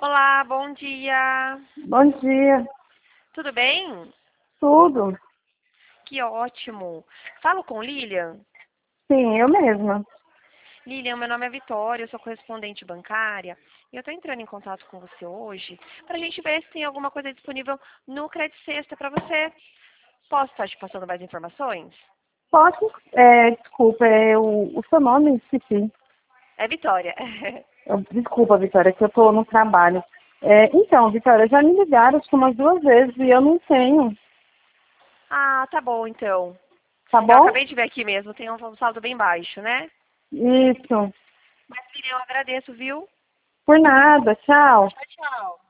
Olá, bom dia. Bom dia. Tudo bem? Tudo? Que ótimo. Falo com Lilian. Sim, eu mesma. Lilian, meu nome é Vitória, eu sou correspondente bancária. E eu estou entrando em contato com você hoje para a gente ver se tem alguma coisa disponível no Credit Sexta para você. Posso estar te passando mais informações? Posso? Desculpa, o seu nome, esqueci. É Vitória. Desculpa, Vitória, que eu tô no trabalho. Então, Vitória, já me ligaram acho que umas 2 vezes e eu não tenho, Ah, tá bom então. tá Eu bom? acabei de ver aqui mesmo, tem um saldo bem baixo, né? Isso. Mas Lilian, eu agradeço, viu? Por nada, tchau. Tchau, tchau.